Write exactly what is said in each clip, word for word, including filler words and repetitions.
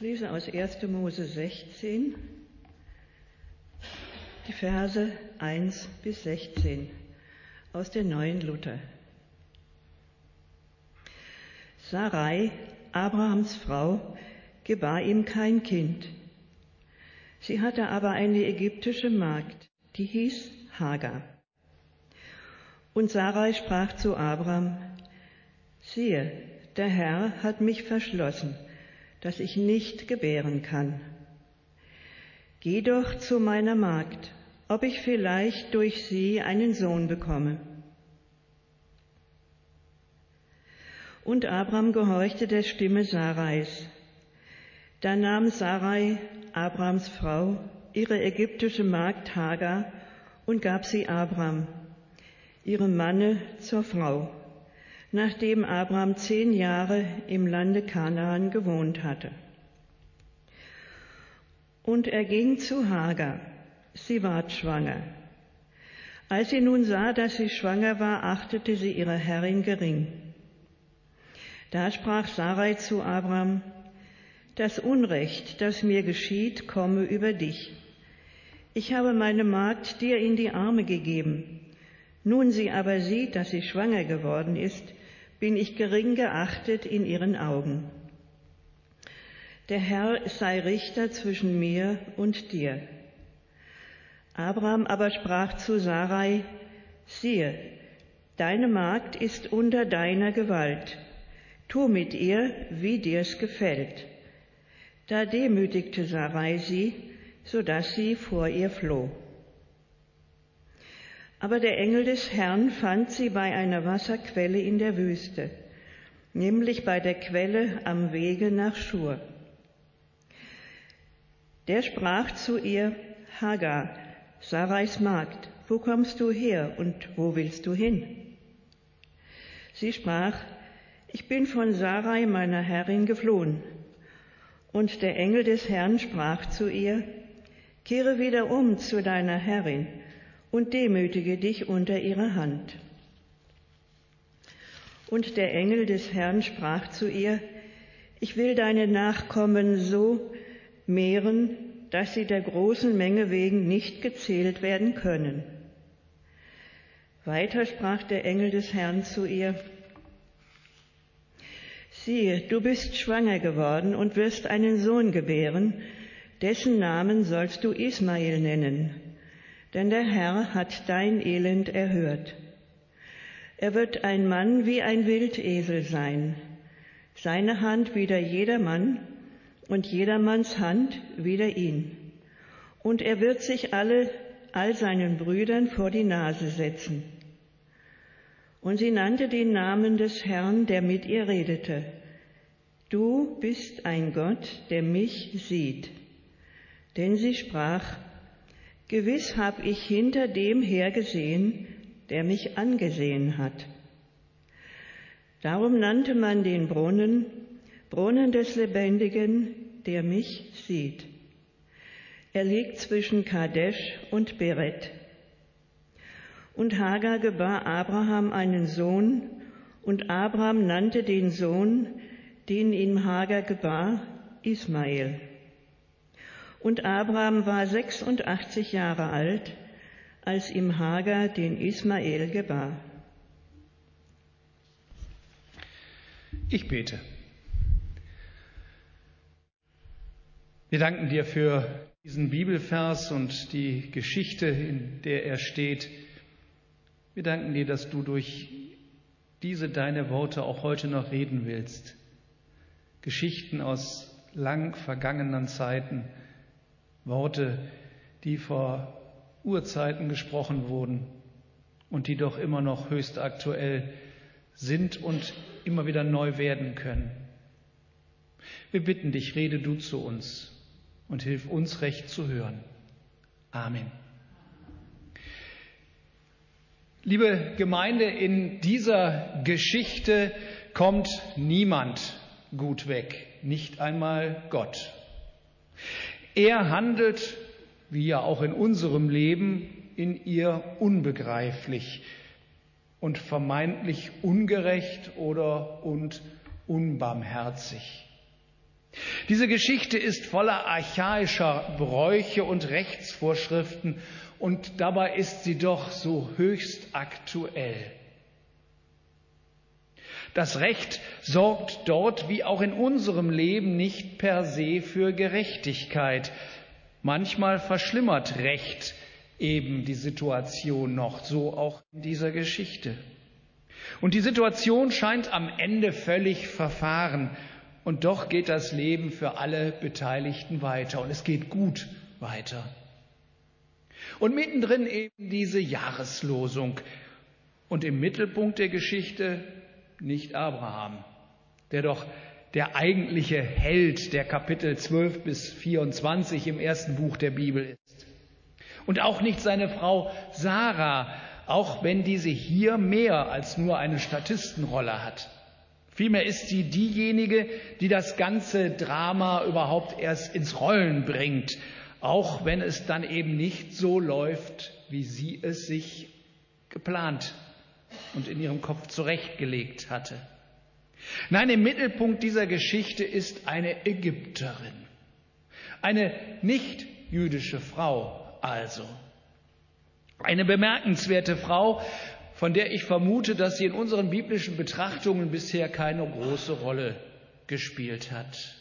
lese aus erster Mose sechzehn, die Verse eins bis sechzehn aus der Neuen Luther. Sarai, Abrahams Frau, gebar ihm kein Kind. Sie hatte aber eine ägyptische Magd, die hieß Hagar. Und Sarai sprach zu Abram: Siehe, der Herr hat mich verschlossen, dass ich nicht gebären kann. Geh doch zu meiner Magd, ob ich vielleicht durch sie einen Sohn bekomme. Und Abram gehorchte der Stimme Sarais. Da nahm Sarai, Abrams Frau, ihre ägyptische Magd Hagar und gab sie Abram, ihrem Manne, zur Frau, nachdem Abram zehn Jahre im Lande Kanaan gewohnt hatte. Und er ging zu Hagar, sie ward schwanger. Als sie nun sah, dass sie schwanger war, achtete sie ihre Herrin gering. Da sprach Sarai zu Abram: Das Unrecht, das mir geschieht, komme über dich. Ich habe meine Magd dir in die Arme gegeben. Nun sie aber sieht, dass sie schwanger geworden ist, bin ich gering geachtet in ihren Augen. Der Herr sei Richter zwischen mir und dir. Abram aber sprach zu Sarai: Siehe, deine Magd ist unter deiner Gewalt. Tu mit ihr, wie dir's gefällt. Da demütigte Sarai sie, so dass sie vor ihr floh. Aber der Engel des Herrn fand sie bei einer Wasserquelle in der Wüste, nämlich bei der Quelle am Wege nach Schur. Der sprach zu ihr: Hagar, Sarais Magd, wo kommst du her und wo willst du hin? Sie sprach: Ich bin von Sarai, meiner Herrin, geflohen. Und der Engel des Herrn sprach zu ihr: Kehre wieder um zu deiner Herrin und demütige dich unter ihrer Hand. Und der Engel des Herrn sprach zu ihr: Ich will deine Nachkommen so mehren, dass sie der großen Menge wegen nicht gezählt werden können. Weiter sprach der Engel des Herrn zu ihr: Siehe, du bist schwanger geworden und wirst einen Sohn gebären, dessen Namen sollst du Ismael nennen, denn der Herr hat dein Elend erhört. Er wird ein Mann wie ein Wildesel sein, seine Hand wider jedermann und jedermanns Hand wider ihn. Und er wird sich alle, all seinen Brüdern vor die Nase setzen. Und sie nannte den Namen des Herrn, der mit ihr redete: Du bist ein Gott, der mich sieht. Denn sie sprach: Gewiss hab ich hinter dem hergesehen, der mich angesehen hat. Darum nannte man den Brunnen Brunnen des Lebendigen, der mich sieht. Er liegt zwischen Kadesh und Beret. Und Hagar gebar Abraham einen Sohn, und Abraham nannte den Sohn, den ihm Hagar gebar, Ismael. Und Abraham war sechsundachtzig Jahre alt, als ihm Hagar den Ismael gebar. Ich bete. Wir danken dir für diesen Bibelvers und die Geschichte, in der er steht. Wir danken dir, dass du durch diese deine Worte auch heute noch reden willst. Geschichten aus lang vergangenen Zeiten, Worte, die vor Urzeiten gesprochen wurden und die doch immer noch höchst aktuell sind und immer wieder neu werden können. Wir bitten dich, rede du zu uns und hilf uns recht zu hören. Amen. Liebe Gemeinde, in dieser Geschichte kommt niemand gut weg, nicht einmal Gott. Er handelt, wie ja auch in unserem Leben, in ihr unbegreiflich und vermeintlich ungerecht oder und unbarmherzig. Diese Geschichte ist voller archaischer Bräuche und Rechtsvorschriften und dabei ist sie doch so höchst aktuell. Das Recht sorgt dort wie auch in unserem Leben nicht per se für Gerechtigkeit. Manchmal verschlimmert Recht eben die Situation noch, so auch in dieser Geschichte. Und die Situation scheint am Ende völlig verfahren. Und doch geht das Leben für alle Beteiligten weiter. Und es geht gut weiter. Und mittendrin eben diese Jahreslosung. Und im Mittelpunkt der Geschichte nicht Abraham, der doch der eigentliche Held der Kapitel zwölf bis vierundzwanzig im ersten Buch der Bibel ist. Und auch nicht seine Frau Sarah, auch wenn diese hier mehr als nur eine Statistenrolle hat. Vielmehr ist sie diejenige, die das ganze Drama überhaupt erst ins Rollen bringt, auch wenn es dann eben nicht so läuft, wie sie es sich geplant und in ihrem Kopf zurechtgelegt hatte. Nein, im Mittelpunkt dieser Geschichte ist eine Ägypterin, eine nicht-jüdische Frau also. Eine bemerkenswerte Frau, von der ich vermute, dass sie in unseren biblischen Betrachtungen bisher keine große Rolle gespielt hat.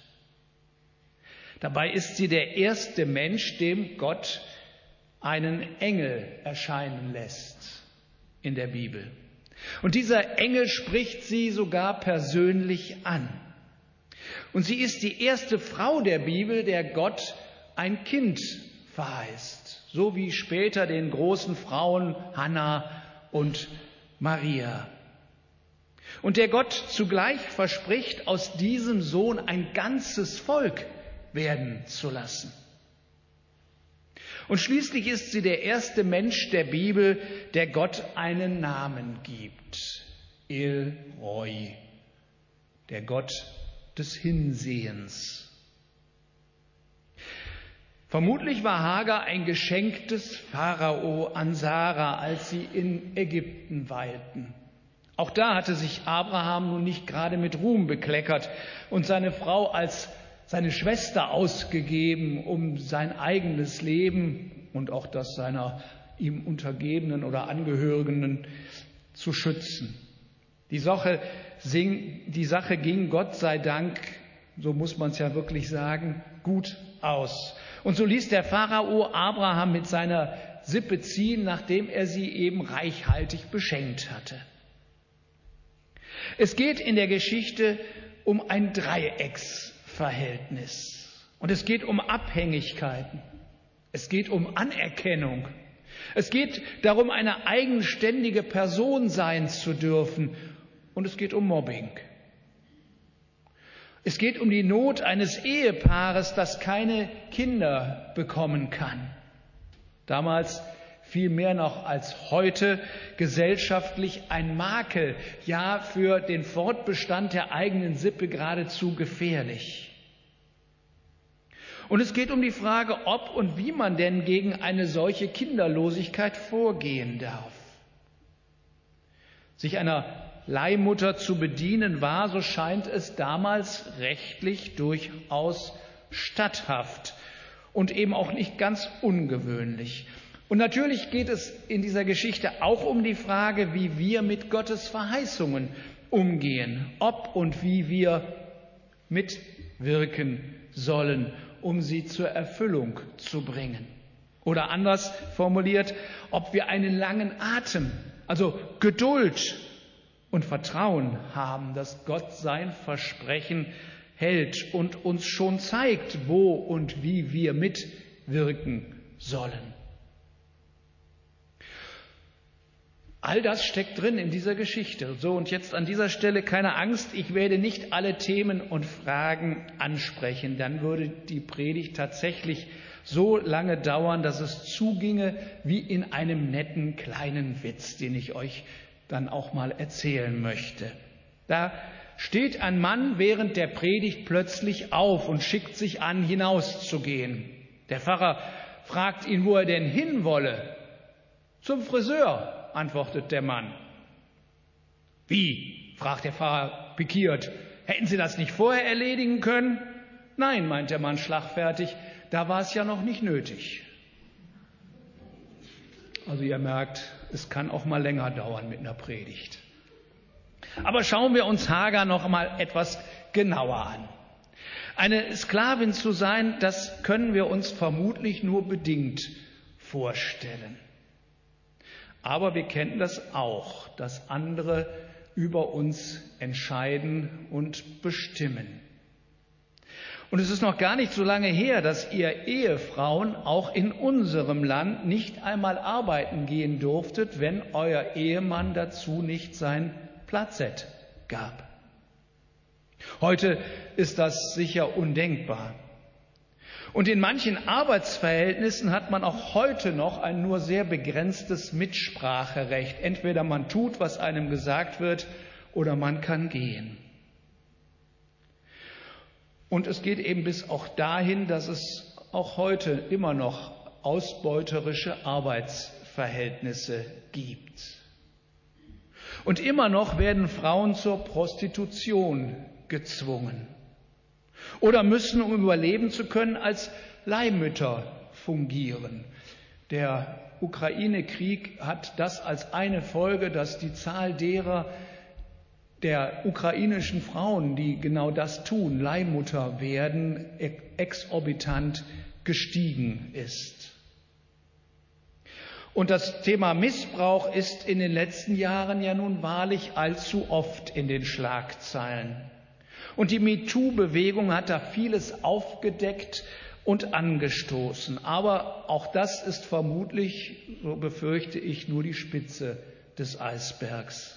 Dabei ist sie der erste Mensch, dem Gott einen Engel erscheinen lässt in der Bibel. Und dieser Engel spricht sie sogar persönlich an. Und sie ist die erste Frau der Bibel, der Gott ein Kind verheißt, so wie später den großen Frauen Hannah und Maria. Und der Gott zugleich verspricht, aus diesem Sohn ein ganzes Volk werden zu lassen. Und schließlich ist sie der erste Mensch der Bibel, der Gott einen Namen gibt. El Roi, der Gott des Hinsehens. Vermutlich war Hagar ein Geschenk des Pharao an Sarah, als sie in Ägypten weilten. Auch da hatte sich Abraham nun nicht gerade mit Ruhm bekleckert und seine Frau als seine Schwester ausgegeben, um sein eigenes Leben und auch das seiner ihm Untergebenen oder Angehörigen zu schützen. Die Sache, die Sache ging, Gott sei Dank, so muss man es ja wirklich sagen, gut aus. Und so ließ der Pharao Abraham mit seiner Sippe ziehen, nachdem er sie eben reichhaltig beschenkt hatte. Es geht in der Geschichte um ein Dreiecksverhältnis. Und es geht um Abhängigkeiten. Es geht um Anerkennung. Es geht darum, eine eigenständige Person sein zu dürfen. Und es geht um Mobbing. Es geht um die Not eines Ehepaares, das keine Kinder bekommen kann. Damals viel mehr noch als heute gesellschaftlich ein Makel, ja für den Fortbestand der eigenen Sippe geradezu gefährlich. Und es geht um die Frage, ob und wie man denn gegen eine solche Kinderlosigkeit vorgehen darf. Sich einer Leihmutter zu bedienen war, so scheint es damals rechtlich durchaus statthaft und eben auch nicht ganz ungewöhnlich. Und natürlich geht es in dieser Geschichte auch um die Frage, wie wir mit Gottes Verheißungen umgehen, ob und wie wir mitwirken sollen, um sie zur Erfüllung zu bringen. Oder anders formuliert, ob wir einen langen Atem, also Geduld und Vertrauen haben, dass Gott sein Versprechen hält und uns schon zeigt, wo und wie wir mitwirken sollen. All das steckt drin in dieser Geschichte. So, und jetzt an dieser Stelle keine Angst, ich werde nicht alle Themen und Fragen ansprechen. Dann würde die Predigt tatsächlich so lange dauern, dass es zuginge wie in einem netten kleinen Witz, den ich euch dann auch mal erzählen möchte. Da steht ein Mann während der Predigt plötzlich auf und schickt sich an, hinauszugehen. Der Pfarrer fragt ihn, wo er denn hin wolle. Zum Friseur, antwortet der Mann. Wie? Fragt der Pfarrer pikiert. Hätten Sie das nicht vorher erledigen können? Nein, meint der Mann schlagfertig, da war es ja noch nicht nötig. Also ihr merkt, es kann auch mal länger dauern mit einer Predigt. Aber schauen wir uns Hagar noch mal etwas genauer an. Eine Sklavin zu sein, das können wir uns vermutlich nur bedingt vorstellen. Aber wir kennen das auch, dass andere über uns entscheiden und bestimmen. Und es ist noch gar nicht so lange her, dass ihr Ehefrauen auch in unserem Land nicht einmal arbeiten gehen durftet, wenn euer Ehemann dazu nicht sein Platzett gab. Heute ist das sicher undenkbar. Und in manchen Arbeitsverhältnissen hat man auch heute noch ein nur sehr begrenztes Mitspracherecht. Entweder man tut, was einem gesagt wird, oder man kann gehen. Und es geht eben bis auch dahin, dass es auch heute immer noch ausbeuterische Arbeitsverhältnisse gibt. Und immer noch werden Frauen zur Prostitution gezwungen oder müssen, um überleben zu können, als Leihmütter fungieren. Der Ukraine-Krieg hat das als eine Folge, dass die Zahl derer der ukrainischen Frauen, die genau das tun, Leihmutter werden, exorbitant gestiegen ist. Und das Thema Missbrauch ist in den letzten Jahren ja nun wahrlich allzu oft in den Schlagzeilen. Und die MeToo-Bewegung hat da vieles aufgedeckt und angestoßen. Aber auch das ist vermutlich, so befürchte ich, nur die Spitze des Eisbergs.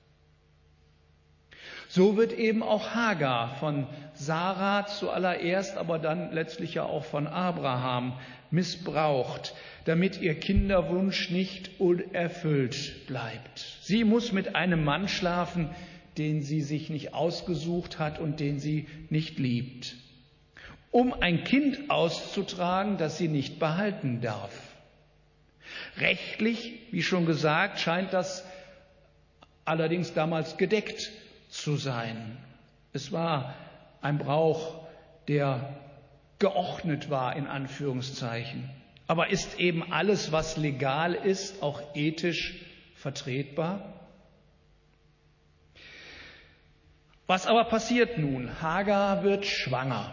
So wird eben auch Hagar von Sarah zuallererst, aber dann letztlich ja auch von Abraham missbraucht, damit ihr Kinderwunsch nicht unerfüllt bleibt. Sie muss mit einem Mann schlafen, den sie sich nicht ausgesucht hat und den sie nicht liebt, um ein Kind auszutragen, das sie nicht behalten darf. Rechtlich, wie schon gesagt, scheint das allerdings damals gedeckt zu sein. Es war ein Brauch, der geordnet war, in Anführungszeichen. Aber ist eben alles, was legal ist, auch ethisch vertretbar? Was aber passiert nun? Hagar wird schwanger.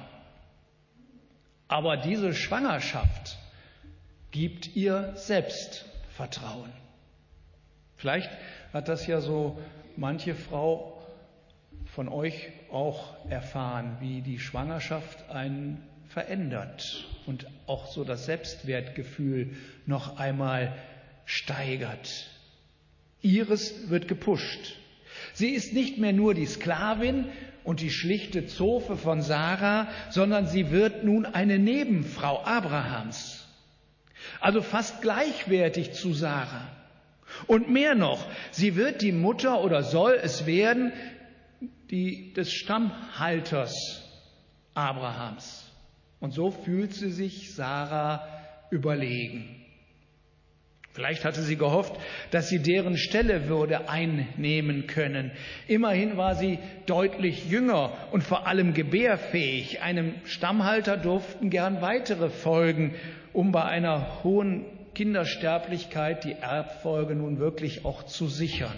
Aber diese Schwangerschaft gibt ihr Selbstvertrauen. Vielleicht hat das ja so manche Frau von euch auch erfahren, wie die Schwangerschaft einen verändert und auch so das Selbstwertgefühl noch einmal steigert. Ihres wird gepusht. Sie ist nicht mehr nur die Sklavin und die schlichte Zofe von Sarah, sondern sie wird nun eine Nebenfrau Abrahams. Also fast gleichwertig zu Sarah. Und mehr noch, sie wird die Mutter oder soll es werden, die des Stammhalters Abrahams. Und so fühlt sie sich Sarah überlegen. Vielleicht hatte sie gehofft, dass sie deren Stelle würde einnehmen können. Immerhin war sie deutlich jünger und vor allem gebärfähig. Einem Stammhalter durften gern weitere folgen, um bei einer hohen Kindersterblichkeit die Erbfolge nun wirklich auch zu sichern.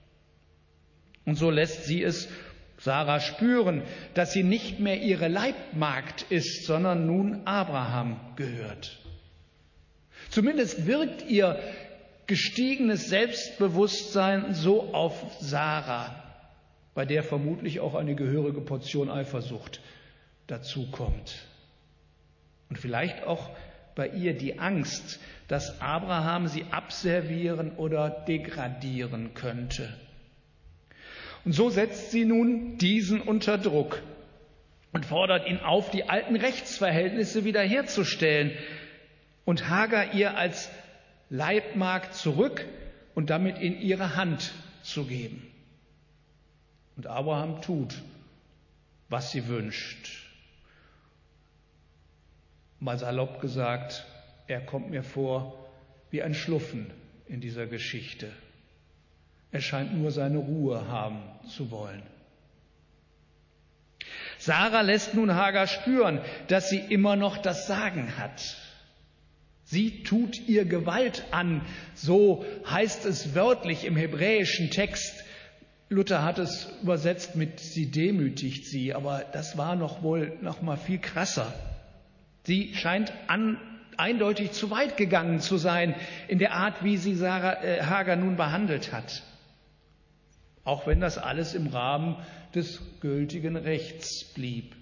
Und so lässt sie es Sarah spüren, dass sie nicht mehr ihre Leibmagd ist, sondern nun Abraham gehört. Zumindest wirkt ihr gestiegenes Selbstbewusstsein so auf Sarah, bei der vermutlich auch eine gehörige Portion Eifersucht dazukommt. Und vielleicht auch bei ihr die Angst, dass Abraham sie abservieren oder degradieren könnte. Und so setzt sie nun diesen unter Druck und fordert ihn auf, die alten Rechtsverhältnisse wiederherzustellen und Hagar ihr als Leibmagd zurück und damit in ihre Hand zu geben. Und Abraham tut, was sie wünscht. Mal salopp gesagt, er kommt mir vor wie ein Schluffen in dieser Geschichte. Er scheint nur seine Ruhe haben zu wollen. Sarah lässt nun Hagar spüren, dass sie immer noch das Sagen hat. Sie tut ihr Gewalt an, so heißt es wörtlich im hebräischen Text. Luther hat es übersetzt mit sie demütigt sie, aber das war noch wohl noch mal viel krasser. Sie scheint an, eindeutig zu weit gegangen zu sein in der Art, wie sie Sarah, äh, Hagar nun behandelt hat. Auch wenn das alles im Rahmen des gültigen Rechts blieb.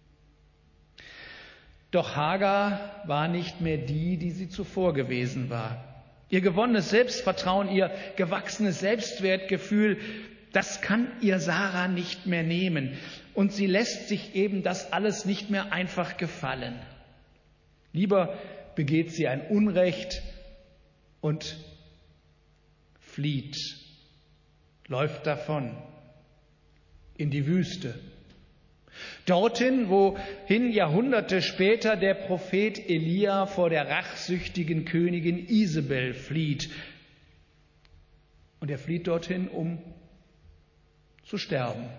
Doch Hagar war nicht mehr die, die sie zuvor gewesen war. Ihr gewonnenes Selbstvertrauen, ihr gewachsenes Selbstwertgefühl, das kann ihr Sarah nicht mehr nehmen. Und sie lässt sich eben das alles nicht mehr einfach gefallen. Lieber begeht sie ein Unrecht und flieht, läuft davon in die Wüste. Dorthin, wohin Jahrhunderte später der Prophet Elia vor der rachsüchtigen Königin Isabel flieht. Und er flieht dorthin, um zu sterben.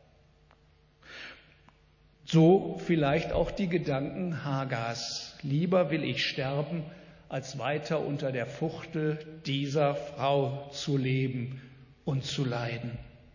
So vielleicht auch die Gedanken Hagars. Lieber will ich sterben, als weiter unter der Fuchtel dieser Frau zu leben und zu leiden.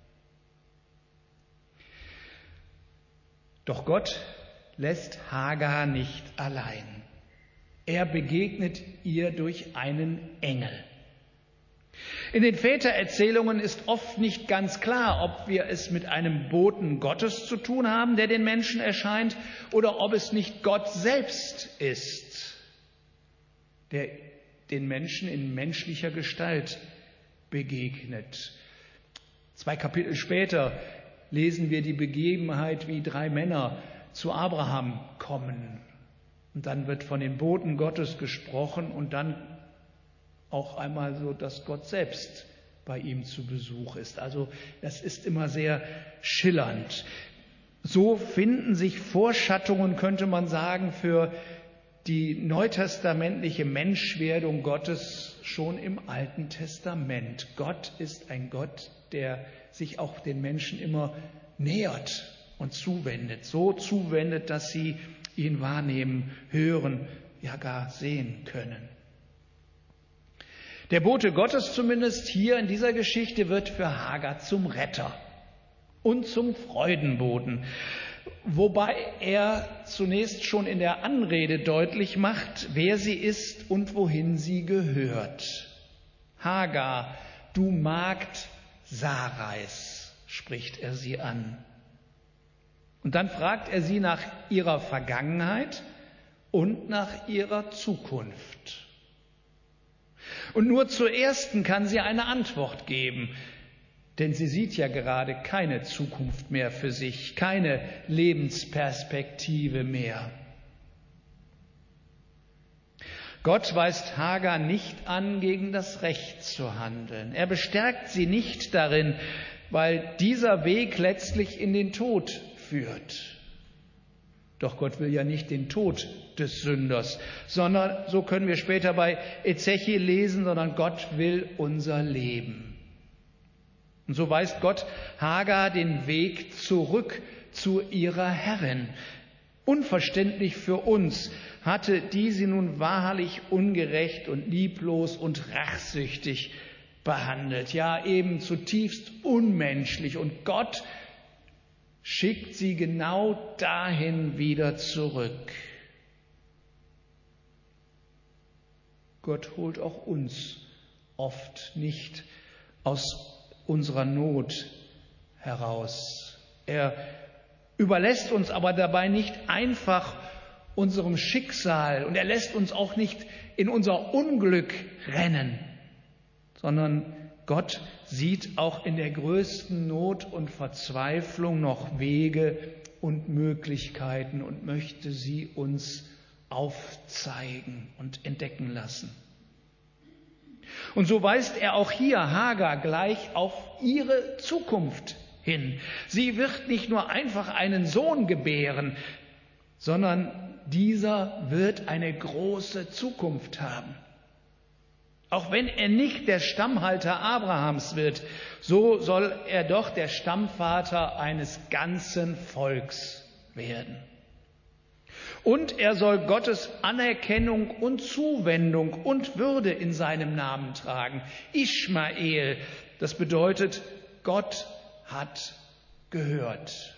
Doch Gott lässt Hagar nicht allein. Er begegnet ihr durch einen Engel. In den Vätererzählungen ist oft nicht ganz klar, ob wir es mit einem Boten Gottes zu tun haben, der den Menschen erscheint, oder ob es nicht Gott selbst ist, der den Menschen in menschlicher Gestalt begegnet. Zwei Kapitel später lesen wir die Begebenheit, wie drei Männer zu Abraham kommen. Und dann wird von den Boten Gottes gesprochen und dann auch einmal so, dass Gott selbst bei ihm zu Besuch ist. Also das ist immer sehr schillernd. So finden sich Vorschattungen, könnte man sagen, für die neutestamentliche Menschwerdung Gottes schon im Alten Testament. Gott ist ein Gott, der sich auch den Menschen immer nähert und zuwendet. So zuwendet, dass sie ihn wahrnehmen, hören, ja gar sehen können. Der Bote Gottes zumindest hier in dieser Geschichte wird für Hagar zum Retter und zum Freudenboten, wobei er zunächst schon in der Anrede deutlich macht, wer sie ist und wohin sie gehört. Hagar, du Magd Sarais, spricht er sie an. Und dann fragt er sie nach ihrer Vergangenheit und nach ihrer Zukunft. Und nur zur ersten kann sie eine Antwort geben, denn sie sieht ja gerade keine Zukunft mehr für sich, keine Lebensperspektive mehr. Gott weist Hagar nicht an, gegen das Recht zu handeln. Er bestärkt sie nicht darin, weil dieser Weg letztlich in den Tod führt. Doch Gott will ja nicht den Tod des Sünders, sondern, so können wir später bei Ezechiel lesen, sondern Gott will unser Leben. Und so weist Gott Hagar den Weg zurück zu ihrer Herrin. Unverständlich für uns hatte die sie nun wahrlich ungerecht und lieblos und rachsüchtig behandelt, ja eben zutiefst unmenschlich. Und Gott schickt sie genau dahin wieder zurück. Gott holt auch uns oft nicht aus unserer Not heraus. Er überlässt uns aber dabei nicht einfach unserem Schicksal und er lässt uns auch nicht in unser Unglück rennen, sondern Gott sieht auch in der größten Not und Verzweiflung noch Wege und Möglichkeiten und möchte sie uns aufzeigen und entdecken lassen. Und so weist er auch hier Hagar gleich auf ihre Zukunft hin. Sie wird nicht nur einfach einen Sohn gebären, sondern dieser wird eine große Zukunft haben. Auch wenn er nicht der Stammhalter Abrahams wird, so soll er doch der Stammvater eines ganzen Volks werden. Und er soll Gottes Anerkennung und Zuwendung und Würde in seinem Namen tragen. Ischmael, das bedeutet, Gott hat gehört.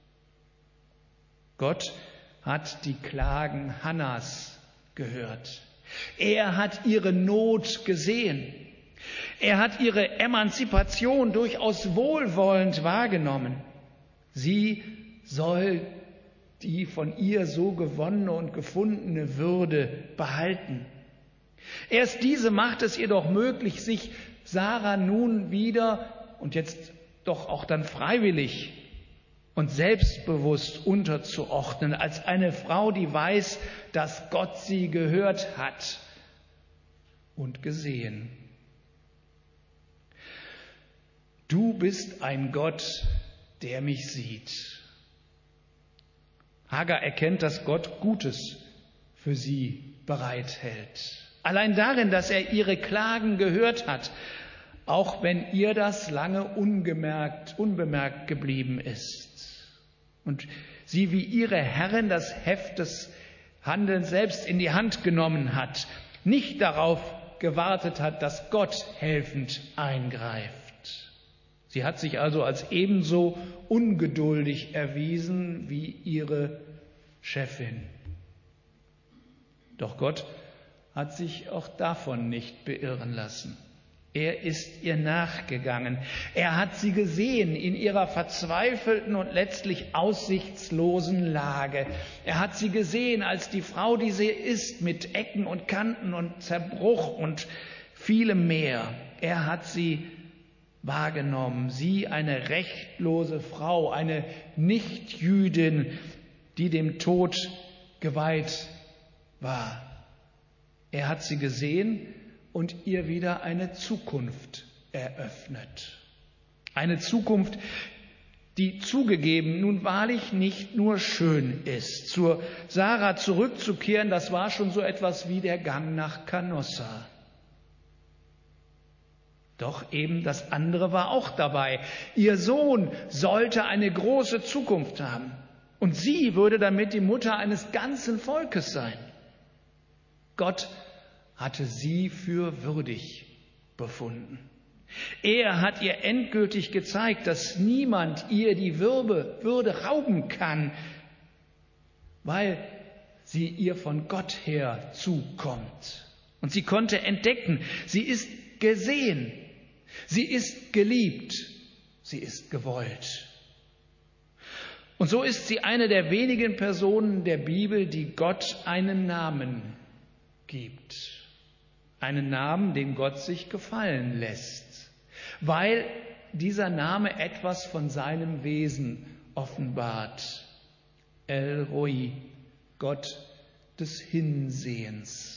Gott hat die Klagen Hannas gehört. Er hat ihre Not gesehen. Er hat ihre Emanzipation durchaus wohlwollend wahrgenommen. Sie soll die von ihr so gewonnene und gefundene Würde behalten. Erst diese macht es ihr doch möglich, sich Sarah nun wieder und jetzt doch auch dann freiwillig und selbstbewusst unterzuordnen, als eine Frau, die weiß, dass Gott sie gehört hat und gesehen. Du bist ein Gott, der mich sieht. Hagar erkennt, dass Gott Gutes für sie bereithält. Allein darin, dass er ihre Klagen gehört hat, auch wenn ihr das lange ungemerkt, unbemerkt geblieben ist. Und sie wie ihre Herrin das Heft des Handelns selbst in die Hand genommen hat, nicht darauf gewartet hat, dass Gott helfend eingreift. Sie hat sich also als ebenso ungeduldig erwiesen wie ihre Chefin. Doch Gott hat sich auch davon nicht beirren lassen. Er ist ihr nachgegangen. Er hat sie gesehen in ihrer verzweifelten und letztlich aussichtslosen Lage. Er hat sie gesehen als die Frau, die sie ist, mit Ecken und Kanten und Zerbruch und vielem mehr. Er hat sie wahrgenommen, sie eine rechtlose Frau, eine Nichtjüdin, die dem Tod geweiht war. Er hat sie gesehen und ihr wieder eine Zukunft eröffnet. Eine Zukunft, die zugegeben nun wahrlich nicht nur schön ist. Zur Sarah zurückzukehren, das war schon so etwas wie der Gang nach Canossa. Doch eben das andere war auch dabei. Ihr Sohn sollte eine große Zukunft haben. Und sie würde damit die Mutter eines ganzen Volkes sein. Gott hatte sie für würdig befunden. Er hat ihr endgültig gezeigt, dass niemand ihr die Würde, Würde rauben kann, weil sie ihr von Gott her zukommt. Und sie konnte entdecken, sie ist gesehen. Sie ist geliebt, sie ist gewollt. Und so ist sie eine der wenigen Personen der Bibel, die Gott einen Namen gibt. Einen Namen, den Gott sich gefallen lässt, weil dieser Name etwas von seinem Wesen offenbart. El Roi, Gott des Hinsehens.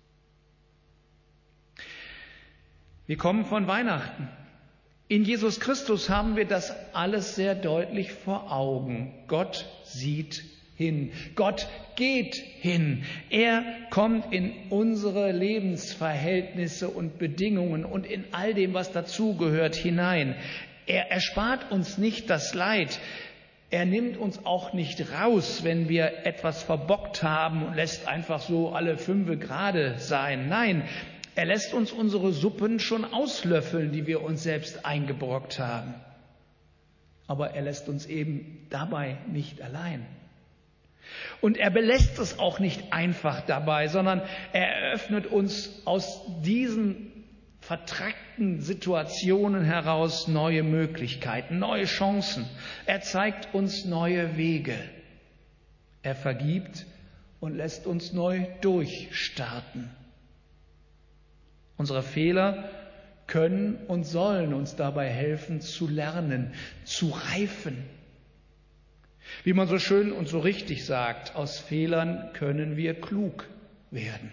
Wir kommen von Weihnachten. In Jesus Christus haben wir das alles sehr deutlich vor Augen. Gott sieht hin. Gott geht hin. Er kommt in unsere Lebensverhältnisse und Bedingungen und in all dem, was dazugehört, hinein. Er erspart uns nicht das Leid. Er nimmt uns auch nicht raus, wenn wir etwas verbockt haben und lässt einfach so alle fünfe gerade sein. Nein, er lässt uns unsere Suppen schon auslöffeln, die wir uns selbst eingebrockt haben. Aber er lässt uns eben dabei nicht allein. Und er belässt es auch nicht einfach dabei, sondern er eröffnet uns aus diesen vertrackten Situationen heraus neue Möglichkeiten, neue Chancen. Er zeigt uns neue Wege. Er vergibt und lässt uns neu durchstarten. Unsere Fehler können und sollen uns dabei helfen, zu lernen, zu reifen. Wie man so schön und so richtig sagt, aus Fehlern können wir klug werden.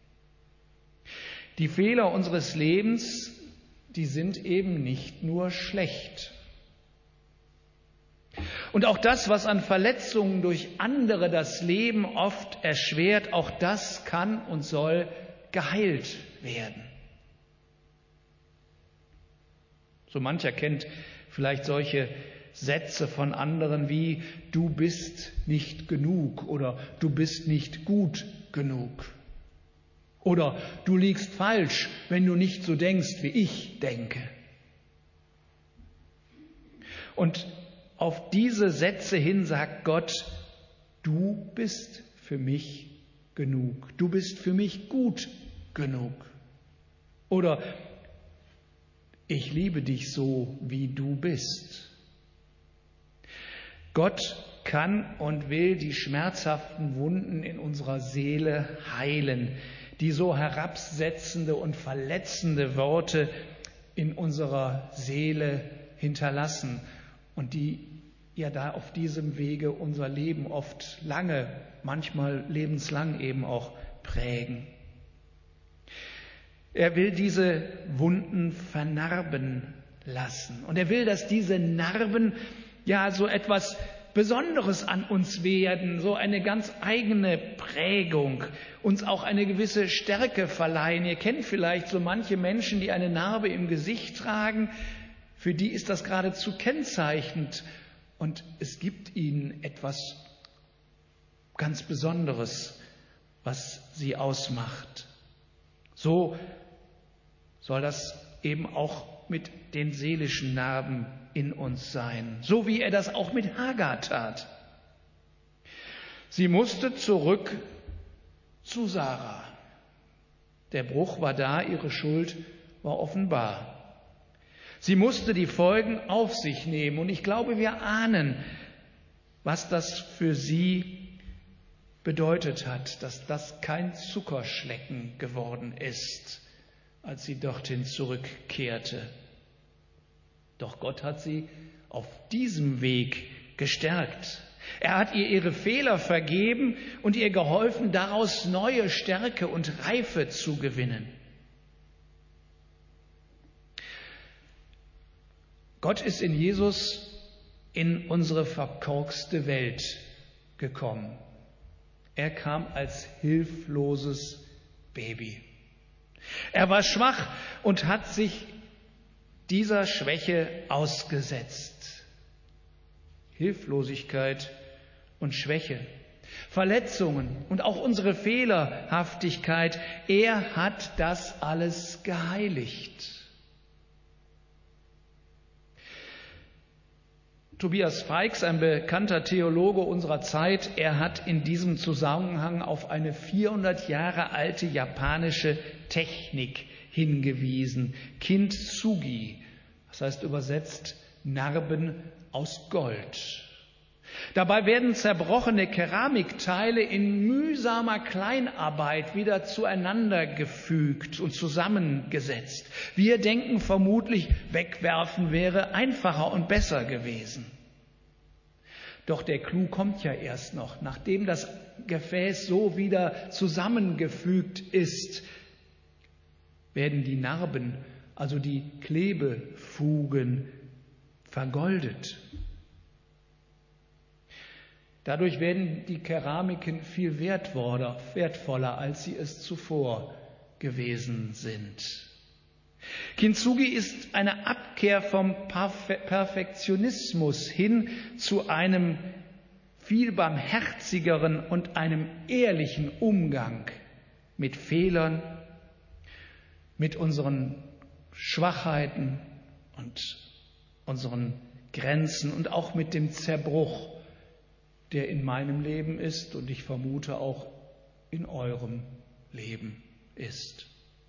Die Fehler unseres Lebens, die sind eben nicht nur schlecht. Und auch das, was an Verletzungen durch andere das Leben oft erschwert, auch das kann und soll geheilt werden. So mancher kennt vielleicht solche Sätze von anderen wie du bist nicht genug oder du bist nicht gut genug oder du liegst falsch, wenn du nicht so denkst, wie ich denke. Und auf diese Sätze hin sagt Gott, du bist für mich genug, du bist für mich gut genug. Oder ich liebe dich so, wie du bist. Gott kann und will die schmerzhaften Wunden in unserer Seele heilen, die so herabsetzende und verletzende Worte in unserer Seele hinterlassen und die ja da auf diesem Wege unser Leben oft lange, manchmal lebenslang eben auch prägen. Er will diese Wunden vernarben lassen und er will, dass diese Narben ja so etwas Besonderes an uns werden, so eine ganz eigene Prägung, uns auch eine gewisse Stärke verleihen. Ihr kennt vielleicht so manche Menschen, die eine Narbe im Gesicht tragen, für die ist das geradezu kennzeichnend und es gibt ihnen etwas ganz Besonderes, was sie ausmacht. So soll das eben auch mit den seelischen Narben in uns sein, so wie er das auch mit Hagar tat. Sie musste zurück zu Sarah. Der Bruch war da, ihre Schuld war offenbar. Sie musste die Folgen auf sich nehmen und ich glaube, wir ahnen, was das für sie bedeutet hat, dass das kein Zuckerschlecken geworden ist, als sie dorthin zurückkehrte. Doch Gott hat sie auf diesem Weg gestärkt. Er hat ihr ihre Fehler vergeben und ihr geholfen, daraus neue Stärke und Reife zu gewinnen. Gott ist in Jesus in unsere verkorkste Welt gekommen. Er kam als hilfloses Baby. Er war schwach und hat sich dieser Schwäche ausgesetzt. Hilflosigkeit und Schwäche, Verletzungen und auch unsere Fehlerhaftigkeit, er hat das alles geheiligt. Tobias Feix, ein bekannter Theologe unserer Zeit, er hat in diesem Zusammenhang auf eine vierhundert Jahre alte japanische Technik hingewiesen. Kintsugi, das heißt übersetzt Narben aus Gold. Dabei werden zerbrochene Keramikteile in mühsamer Kleinarbeit wieder zueinander gefügt und zusammengesetzt. Wir denken vermutlich, wegwerfen wäre einfacher und besser gewesen. Doch der Clou kommt ja erst noch, nachdem das Gefäß so wieder zusammengefügt ist, werden die Narben, also die Klebefugen, vergoldet. Dadurch werden die Keramiken viel wertvoller, als sie es zuvor gewesen sind. Kintsugi ist eine Abkehr vom Perfektionismus hin zu einem viel barmherzigeren und einem ehrlichen Umgang mit Fehlern, mit unseren Schwachheiten und unseren Grenzen und auch mit dem Zerbruch, der in meinem Leben ist und ich vermute auch in eurem Leben ist.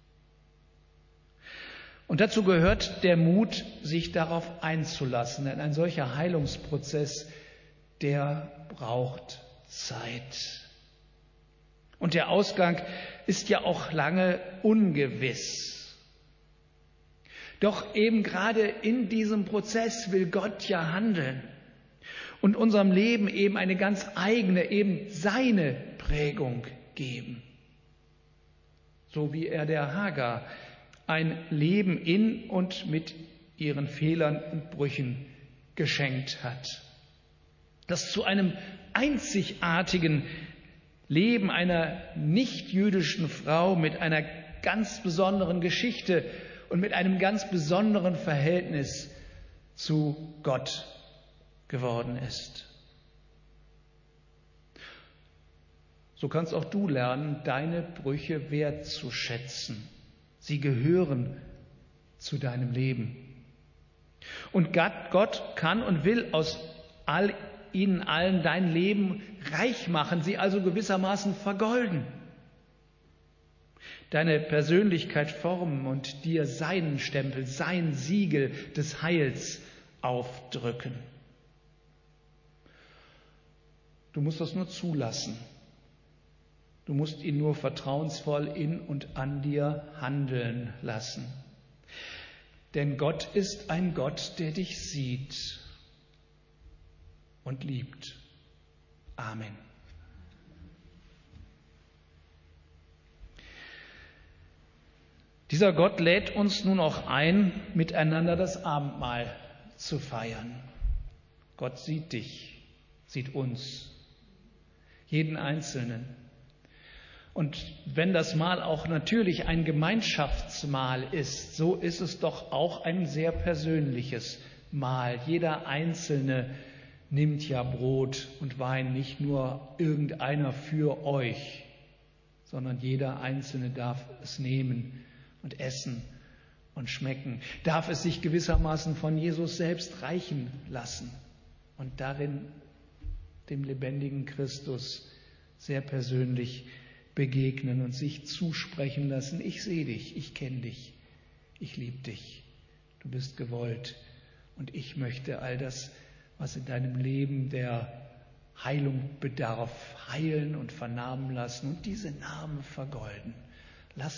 Und dazu gehört der Mut, sich darauf einzulassen, denn ein solcher Heilungsprozess, der braucht Zeit. Und der Ausgang ist ja auch lange ungewiss. Doch eben gerade in diesem Prozess will Gott ja handeln und unserem Leben eben eine ganz eigene, eben seine Prägung geben. So wie er der Hagar ein Leben in und mit ihren Fehlern und Brüchen geschenkt hat, das zu einem einzigartigen Leben einer nichtjüdischen Frau mit einer ganz besonderen Geschichte und mit einem ganz besonderen Verhältnis zu Gott geworden ist. So kannst auch du lernen, deine Brüche wertzuschätzen. Sie gehören zu deinem Leben. Und Gott kann und will aus all ihnen allen dein Leben reich machen, sie also gewissermaßen vergolden. Deine Persönlichkeit formen und dir seinen Stempel, sein Siegel des Heils aufdrücken. Du musst das nur zulassen. Du musst ihn nur vertrauensvoll in und an dir handeln lassen. Denn Gott ist ein Gott, der dich sieht und liebt. Amen. Dieser Gott lädt uns nun auch ein, miteinander das Abendmahl zu feiern. Gott sieht dich, sieht uns, jeden Einzelnen. Und wenn das Mahl auch natürlich ein Gemeinschaftsmahl ist, so ist es doch auch ein sehr persönliches Mahl. Jeder Einzelne nimmt ja Brot und Wein, nicht nur irgendeiner für euch, sondern jeder Einzelne darf es nehmen und essen und schmecken, darf es sich gewissermaßen von Jesus selbst reichen lassen und darin dem lebendigen Christus sehr persönlich begegnen und sich zusprechen lassen: Ich sehe dich, ich kenne dich, ich liebe dich, du bist gewollt und ich möchte all das, was in deinem Leben der Heilung bedarf, heilen und vernamen lassen und diese Namen vergolden. Lass